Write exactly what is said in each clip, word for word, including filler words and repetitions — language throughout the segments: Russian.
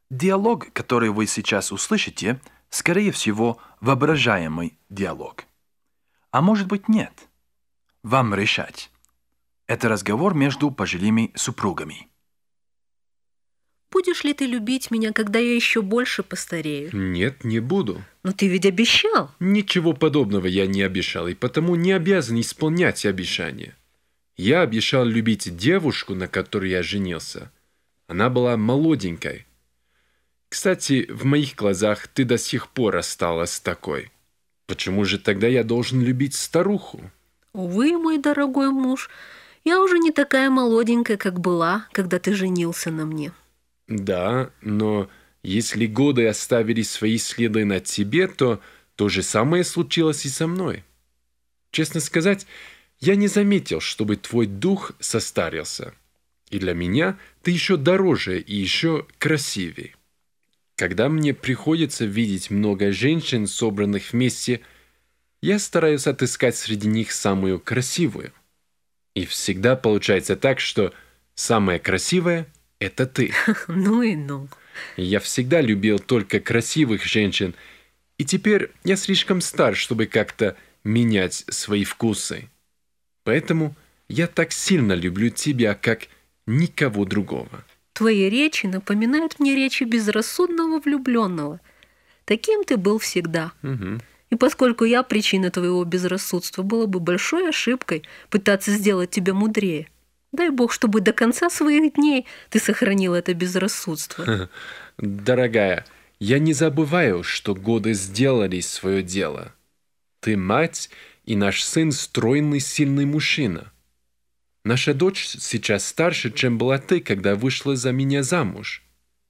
Диалог, который вы сейчас услышите, скорее всего, воображаемый диалог. А может быть, нет. Вам решать. Это разговор между пожилыми супругами. Будешь ли ты любить меня, когда я еще больше постарею? Нет, не буду. Но ты ведь обещал. Ничего подобного я не обещал, и потому не обязан исполнять обещания. Я обещал любить девушку, на которой я женился. Она была молоденькой. Кстати, в моих глазах ты до сих пор осталась такой. Почему же тогда я должен любить старуху? Увы, мой дорогой муж, я уже не такая молоденькая, как была, когда ты женился на мне. Да, но если годы оставили свои следы на тебе, то то же самое случилось и со мной. Честно сказать, я не заметил, чтобы твой дух состарился. И для меня ты еще дороже и еще красивее. Когда мне приходится видеть много женщин, собранных вместе, я стараюсь отыскать среди них самую красивую. И всегда получается так, что самая красивая – это ты. Ну и ну. Я всегда любил только красивых женщин, и теперь я слишком стар, чтобы как-то менять свои вкусы. Поэтому я так сильно люблю тебя, как никого другого. Твои речи напоминают мне речи безрассудного влюбленного. Таким ты был всегда. Угу. И поскольку я причина твоего безрассудства, было бы большой ошибкой пытаться сделать тебя мудрее. Дай Бог, чтобы до конца своих дней ты сохранил это безрассудство. Дорогая, я не забываю, что годы сделали свое дело. Ты мать, и наш сын стройный, сильный мужчина. Наша дочь сейчас старше, чем была ты, когда вышла за меня замуж.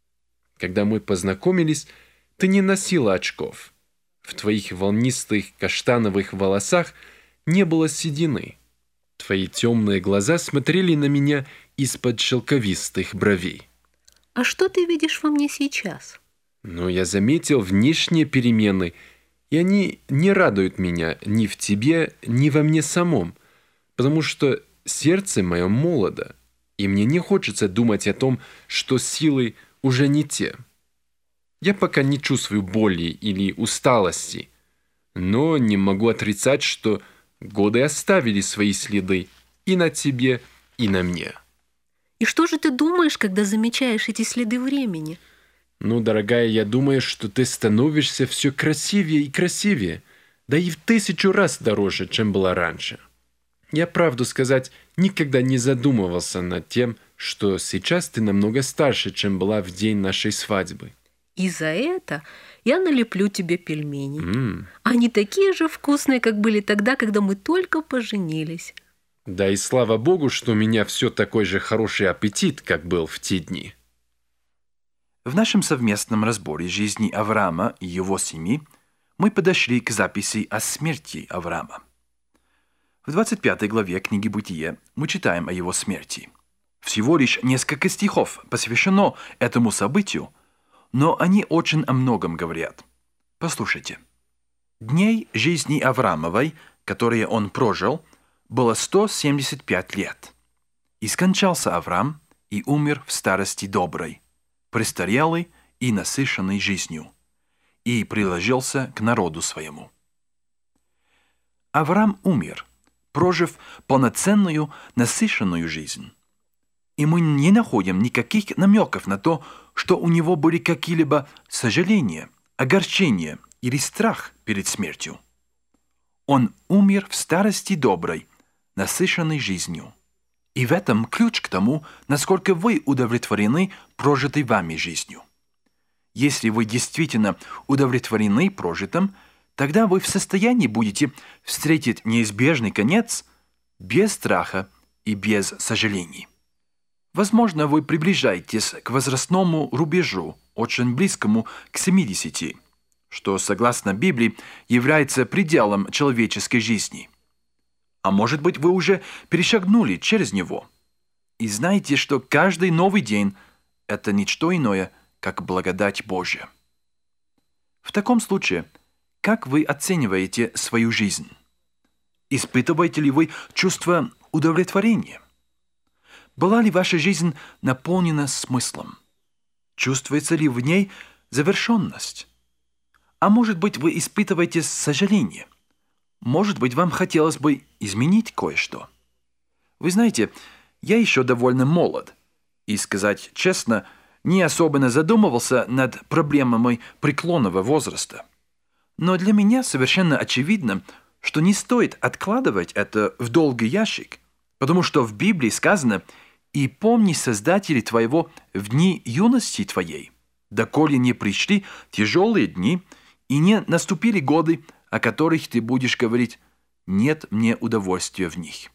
Когда мы познакомились, ты не носила очков. В твоих волнистых каштановых волосах не было седины. Твои темные глаза смотрели на меня из-под шелковистых бровей. А что ты видишь во мне сейчас? Но я заметил внешние перемены, и они не радуют меня ни в тебе, ни во мне самом, потому что сердце мое молодо, и мне не хочется думать о том, что силы уже не те. Я пока не чувствую боли или усталости, но не могу отрицать, что годы оставили свои следы и на тебе, и на мне. И что же ты думаешь, когда замечаешь эти следы времени? Ну, дорогая, я думаю, что ты становишься все красивее и красивее, да и в тысячу раз дороже, чем была раньше. Я, правду сказать, никогда не задумывался над тем, что сейчас ты намного старше, чем была в день нашей свадьбы. И за это я налеплю тебе пельмени. Mm. Они такие же вкусные, как были тогда, когда мы только поженились. Да и слава Богу, что у меня все такой же хороший аппетит, как был в те дни. В нашем совместном разборе жизни Авраама и его семьи мы подошли к записи о смерти Авраама. В двадцать пятой главе книги «Бытие» мы читаем о его смерти. Всего лишь несколько стихов посвящено этому событию, но они очень о многом говорят. Послушайте. Дней жизни Авраамовой, которые он прожил, было сто семьдесят пять лет. И скончался Авраам и умер в старости доброй, престарелый и насыщенный жизнью, и приложился к народу своему. Авраам умер, прожив полноценную, насыщенную жизнь. И мы не находим никаких намеков на то, что у него были какие-либо сожаления, огорчения или страх перед смертью. Он умер в старости доброй, насыщенной жизнью. И в этом ключ к тому, насколько вы удовлетворены прожитой вами жизнью. Если вы действительно удовлетворены прожитым, тогда вы в состоянии будете встретить неизбежный конец без страха и без сожалений. Возможно, вы приближаетесь к возрастному рубежу, очень близкому к семидесяти, что, согласно Библии, является пределом человеческой жизни. А может быть, вы уже перешагнули через него и знаете, что каждый новый день – это ничто иное, как благодать Божья. В таком случае, как вы оцениваете свою жизнь? Испытываете ли вы чувство удовлетворения? Была ли ваша жизнь наполнена смыслом? Чувствуется ли в ней завершенность? А может быть, вы испытываете сожаление? Может быть, вам хотелось бы изменить кое-что? Вы знаете, я еще довольно молод. И, сказать честно, не особенно задумывался над проблемами преклонного возраста. Но для меня совершенно очевидно, что не стоит откладывать это в долгий ящик, потому что в Библии сказано «И помни Создателя твоего в дни юности твоей, доколе не пришли тяжелые дни, и не наступили годы, о которых ты будешь говорить «нет мне удовольствия в них».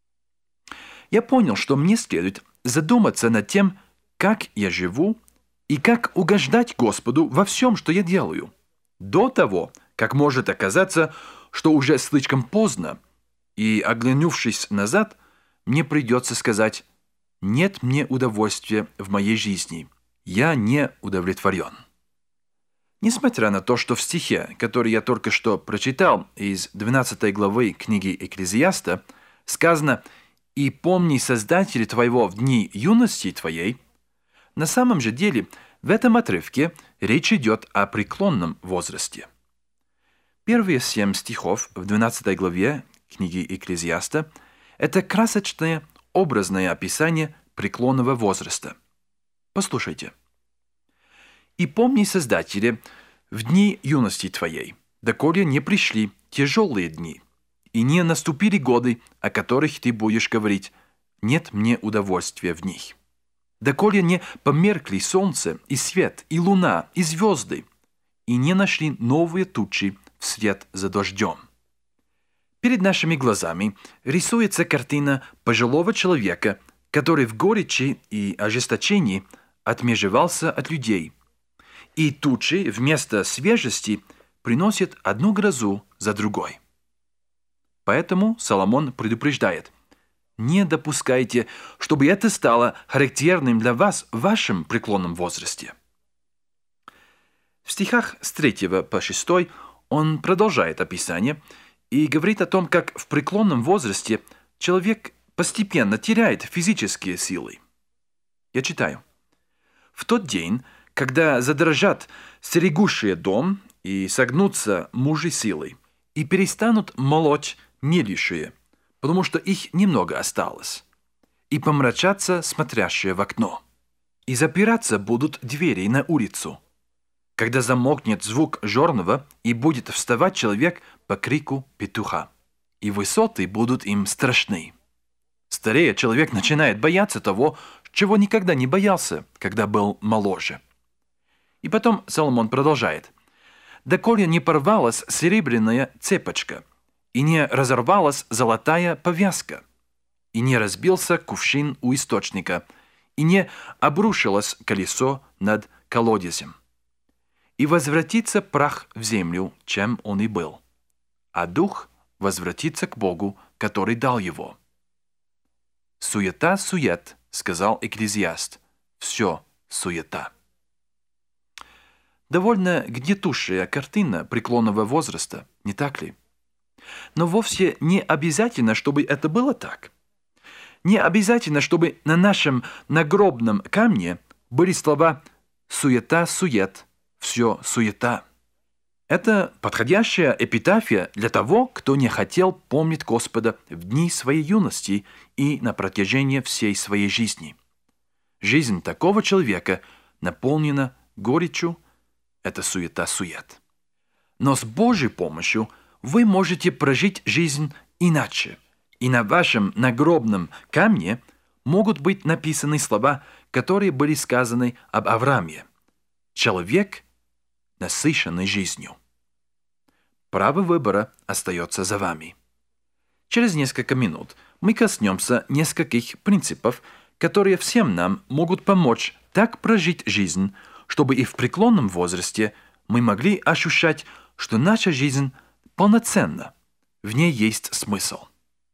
Я понял, что мне следует задуматься над тем, как я живу и как угождать Господу во всем, что я делаю, до того, как может оказаться, что уже слишком поздно, и, оглянувшись назад, мне придется сказать «нет мне удовольствия в моей жизни, я не удовлетворен». Несмотря на то, что в стихе, который я только что прочитал из двенадцатой главы книги Экклезиаста, сказано «И помни Создателя твоего в дни юности твоей», на самом же деле в этом отрывке речь идет о преклонном возрасте. Первые семь стихов в двенадцатой главе книги Экклезиаста – это красочное, образное описание преклонного возраста. Послушайте. «И помни Создателя в дни юности твоей, доколе не пришли тяжелые дни, и не наступили годы, о которых ты будешь говорить, нет мне удовольствия в них. Доколе не померкли солнце и свет, и луна, и звезды, и не нашли новые тучи вслед за дождем». Перед нашими глазами рисуется картина пожилого человека, который в горечи и ожесточении отмежевался от людей, и тучи вместо свежести приносят одну грозу за другой. Поэтому Соломон предупреждает: не допускайте, чтобы это стало характерным для вас в вашем преклонном возрасте. В стихах с третьего по шестой он продолжает описание и говорит о том, как в преклонном возрасте человек постепенно теряет физические силы. Я читаю. «В тот день, когда задрожат стерегущие дом и согнутся мужи силой, и перестанут молоть мелющие, потому что их немного осталось, и помрачатся смотрящие в окно, и запираться будут двери на улицу, когда замолкнет звук жорного, и будет вставать человек по крику петуха, и высоты будут им страшны. Старея, человек начинает бояться того, чего никогда не боялся, когда был моложе». И потом Соломон продолжает. «Доколе не порвалась серебряная цепочка, и не разорвалась золотая повязка, и не разбился кувшин у источника, и не обрушилось колесо над колодезем. И возвратится прах в землю, чем он и был, а дух возвратится к Богу, который дал его». «Суета-сует», — сказал Экклезиаст, — «все суета». Довольно гнетущая картина преклонного возраста, не так ли? Но вовсе не обязательно, чтобы это было так. Не обязательно, чтобы на нашем нагробном камне были слова «суета-сует», «все суета». Это подходящая эпитафия для того, кто не хотел помнить Господа в дни своей юности и на протяжении всей своей жизни. Жизнь такого человека наполнена горечью, это суета-сует. Но с Божьей помощью вы можете прожить жизнь иначе, и на вашем нагробном камне могут быть написаны слова, которые были сказаны об Аврааме. Человек, насыщенный жизнью. Право выбора остается за вами. Через несколько минут мы коснемся нескольких принципов, которые всем нам могут помочь так прожить жизнь, чтобы и в преклонном возрасте мы могли ощущать, что наша жизнь полноценна, в ней есть смысл.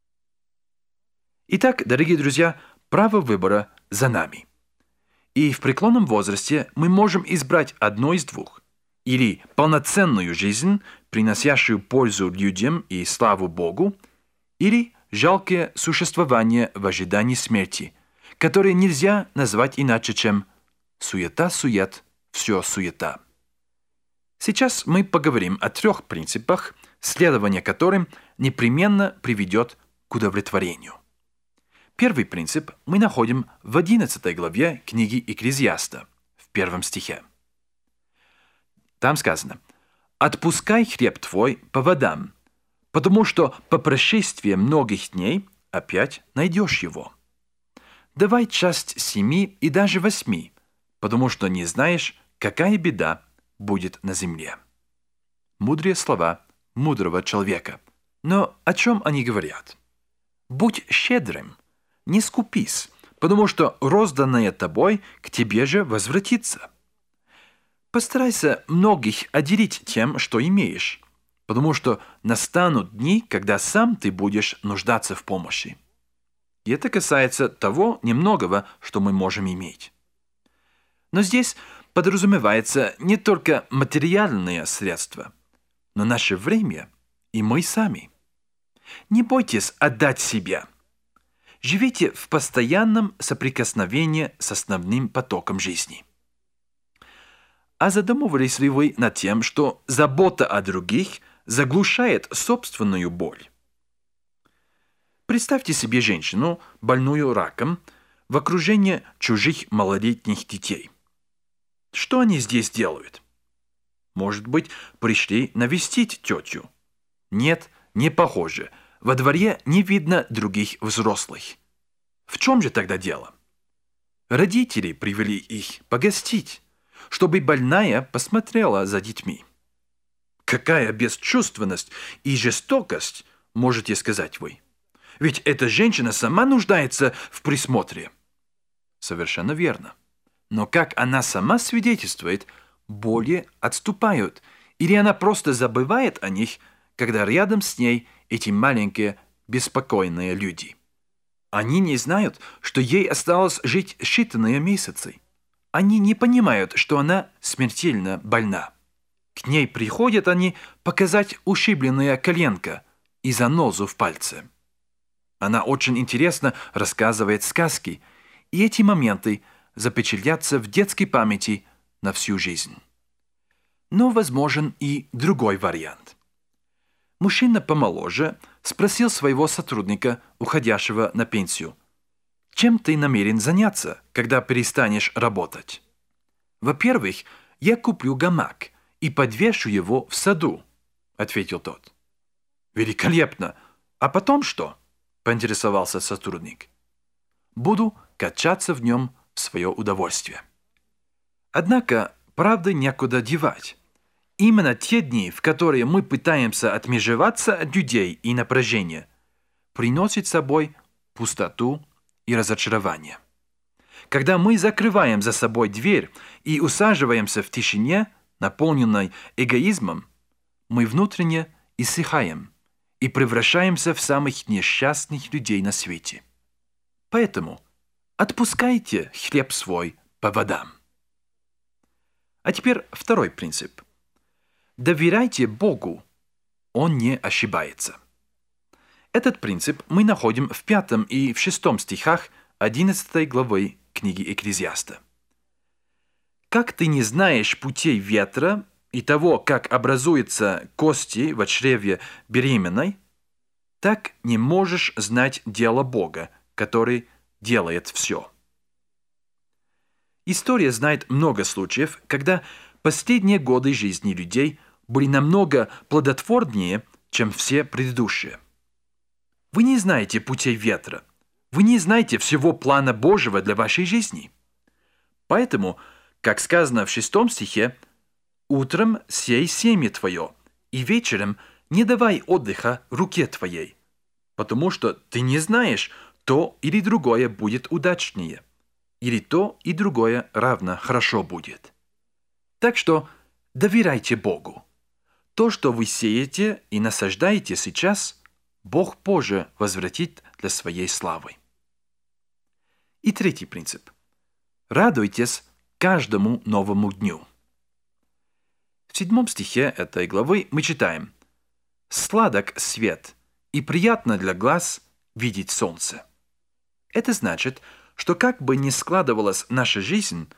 Итак, дорогие друзья, право выбора за нами. И в преклонном возрасте мы можем избрать одно из двух. Или полноценную жизнь, приносящую пользу людям и славу Богу, или жалкое существование в ожидании смерти, которое нельзя назвать иначе, чем Суета-сует, все суета. Сейчас мы поговорим о трех принципах, следование которым непременно приведет к удовлетворению. Первый принцип мы находим в одиннадцатой главе книги Экклезиаста, в первом стихе. Там сказано: «Отпускай хлеб твой по водам, потому что по прошествии многих дней опять найдешь его. Давай часть семи и даже восьми, потому что не знаешь, какая беда будет на земле». Мудрые слова мудрого человека. Но о чем они говорят? Будь щедрым, не скупись, потому что розданное тобой к тебе же возвратится. Постарайся многих отделить тем, что имеешь, потому что настанут дни, когда сам ты будешь нуждаться в помощи. И это касается того немногого, что мы можем иметь. Но здесь подразумевается не только материальные средства, но наше время и мы сами. Не бойтесь отдать себя. Живите в постоянном соприкосновении с основным потоком жизни. А задумывались ли вы над тем, что забота о других заглушает собственную боль? Представьте себе женщину, больную раком, в окружении чужих малолетних детей. Что они здесь делают? Может быть, пришли навестить тетю? Нет, не похоже. Во дворе не видно других взрослых. В чем же тогда дело? Родители привели их погостить, чтобы больная посмотрела за детьми. Какая бесчувственность и жестокость, можете сказать вы? Ведь эта женщина сама нуждается в присмотре. Совершенно верно. Но как она сама свидетельствует, боли отступают, или она просто забывает о них, когда рядом с ней эти маленькие беспокойные люди. Они не знают, что ей осталось жить считанные месяцы. Они не понимают, что она смертельно больна. К ней приходят они показать ушибленное коленко и занозу в пальце. Она очень интересно рассказывает сказки, и эти моменты запечатлятся в детской памяти на всю жизнь. Но возможен и другой вариант. Мужчина помоложе спросил своего сотрудника, уходящего на пенсию: «Чем ты намерен заняться, когда перестанешь работать?» «Во-первых, я куплю гамак и подвешу его в саду», — ответил тот. «Великолепно! А потом что?» — поинтересовался сотрудник. «Буду качаться в нем в свое удовольствие». Однако правды некуда девать. Именно те дни, в которые мы пытаемся отмежеваться от людей и напряжения, приносят с собой пустоту и разочарование. Когда мы закрываем за собой дверь и усаживаемся в тишине, наполненной эгоизмом, мы внутренне иссыхаем и превращаемся в самых несчастных людей на свете. Поэтому отпускайте хлеб свой по водам. А теперь второй принцип. Доверяйте Богу, Он не ошибается. Этот принцип мы находим в пятом и в шестом стихах одиннадцатой главы книги Экклезиаста. «Как ты не знаешь путей ветра и того, как образуются кости в чреве беременной, так не можешь знать дело Бога, который делает все». История знает много случаев, когда последние годы жизни людей были намного плодотворнее, чем все предыдущие. Вы не знаете путей ветра. Вы не знаете всего плана Божьего для вашей жизни. Поэтому, как сказано в шестом стихе, «Утром сей семя твое, и вечером не давай отдыха руке твоей, потому что ты не знаешь, то или другое будет удачнее, или то и другое равно хорошо будет». Так что доверяйте Богу. То, что вы сеете и насаждаете сейчас, Бог позже возвратит для своей славы. И третий принцип. Радуйтесь каждому новому дню. В седьмом стихе этой главы мы читаем: «Сладок свет, и приятно для глаз видеть солнце». Это значит, что как бы ни складывалась наша жизнь,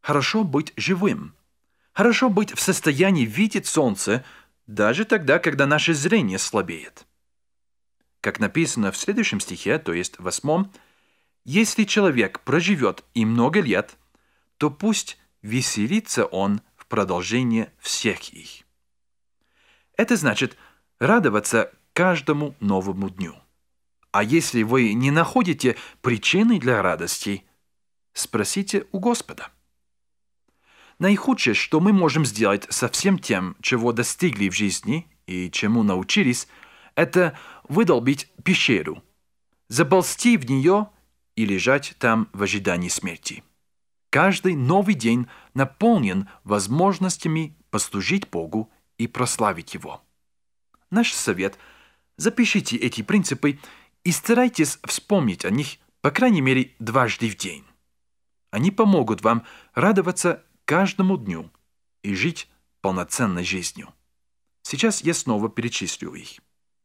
Хорошо быть живым. Хорошо быть в состоянии видеть солнце даже тогда, когда наше зрение слабеет. Как написано в следующем стихе, то есть в восьмом, «Если человек проживет и много лет, то пусть веселится он в продолжение всех их». Это значит радоваться каждому новому дню. А если вы не находите причины для радости, спросите у Господа. Наихудшее, что мы можем сделать со всем тем, чего достигли в жизни и чему научились, это выдолбить пещеру, заползти в нее и лежать там в ожидании смерти. Каждый новый день наполнен возможностями послужить Богу и прославить Его. Наш совет – запишите эти принципы и старайтесь вспомнить о них, по крайней мере, дважды в день. Они помогут вам радоваться каждому дню и жить полноценной жизнью. Сейчас я снова перечислю их.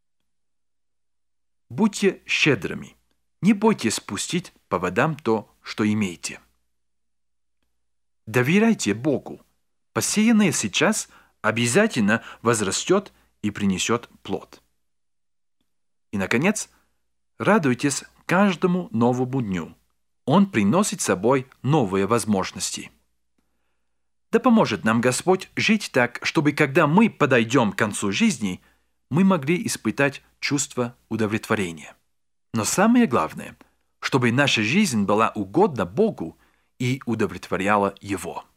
Будьте щедрыми. Не бойтесь спустить по водам то, что имеете. Доверяйте Богу. Посеянное сейчас обязательно возрастет и принесет плод. И, наконец, радуйтесь каждому новому дню. Он приносит с собой новые возможности. Да поможет нам Господь жить так, чтобы когда мы подойдем к концу жизни, мы могли испытать чувство удовлетворения. Но самое главное, чтобы наша жизнь была угодна Богу и удовлетворяла Его.